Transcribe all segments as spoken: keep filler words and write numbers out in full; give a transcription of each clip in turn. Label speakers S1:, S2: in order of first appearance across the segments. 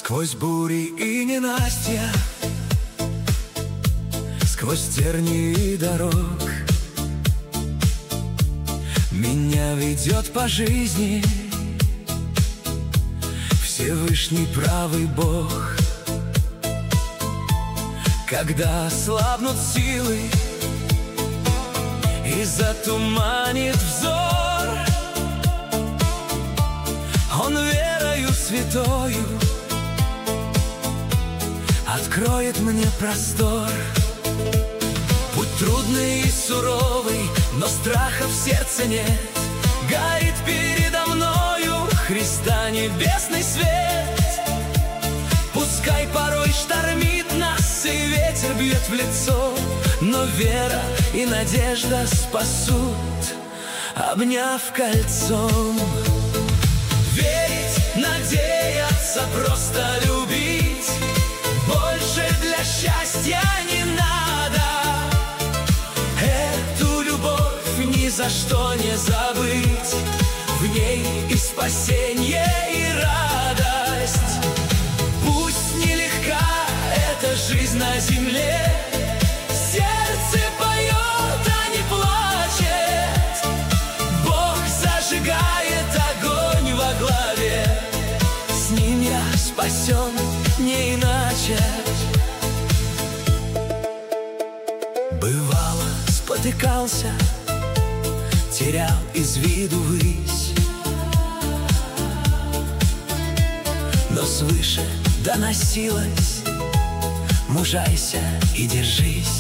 S1: Сквозь бури и ненастья, сквозь тернии и дорог, меня ведет по жизни Всевышний правый Бог. Когда слабнут силы и затуманит взор, Он верою святою откроет мне простор. Путь трудный и суровый, но страха в сердце нет. Горит передо мною Христа небесный свет. Пускай порой штормит нас и ветер бьет в лицо, но вера и надежда спасут, обняв кольцом. Верить, надеяться, просто любить, больше для счастья не надо. Эту любовь ни за что не забыть, в ней и спасение, и радость. Пусть нелегка эта жизнь на земле, сердце поет, а не плачет. Бог зажигает огонь во главе, с ним я спасен, не иначе. Бывало, спотыкался, терял из виду высь, но свыше доносилось: мужайся и держись.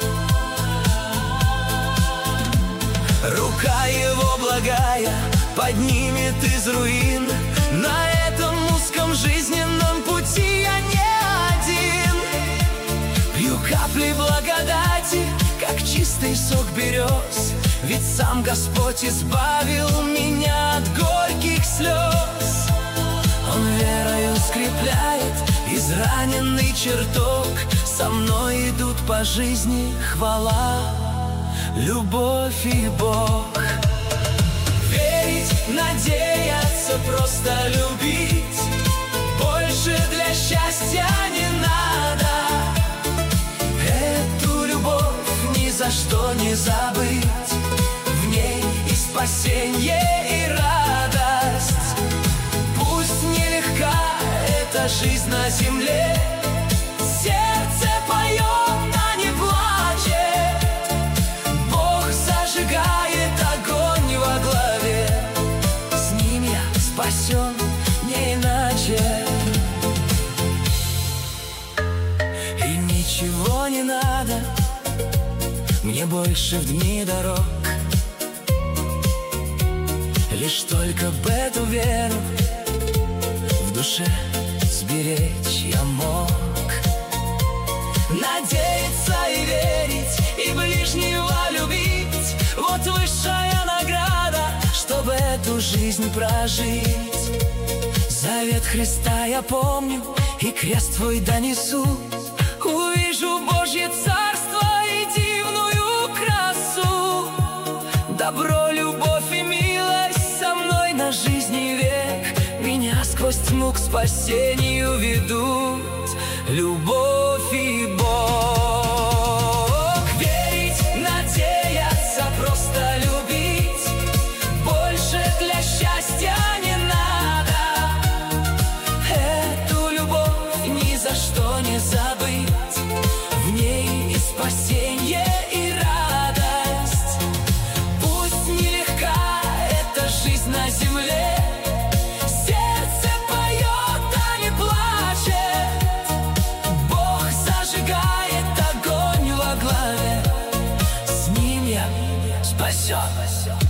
S1: Рука его благая поднимет из руин. На этом узком жизненном пути я не один. Пью капли благодати, как чистый сок берез, ведь сам Господь избавил меня от горьких слез. Он верою скрепляет израненный чертог, со мной идут по жизни хвала, любовь и Бог. Верить, надеяться, просто любить, больше для счастья не надо. Эту любовь ни за что не забыть, в ней и спасение, и радость. Пусть нелегка эта жизнь на земле, сердце поет, а не плачет. Бог зажигает огонь во главе, с ним я спасен, не иначе. И ничего не надо мне больше в дни дорог, лишь только б эту веру в душе сберечь я мог. Надеяться и верить, и ближнего любить, вот высшая награда, чтобы эту жизнь прожить. Завет Христа я помню, и крест твой донесу. Увижу Божье царство и дивную красу. Добро, любовь и милость со мной на жизни век, меня сквозь тьму к спасению ведут любовь и Бог. Верить, надеяться, просто любить, больше для счастья не надо. Эту любовь ни за что не забыть, в ней и спасение, и радость. Пусть нелегка эта жизнь на земле, сердце поет, а не плачет. Бог зажигает огонь во главе, с ним я спасен.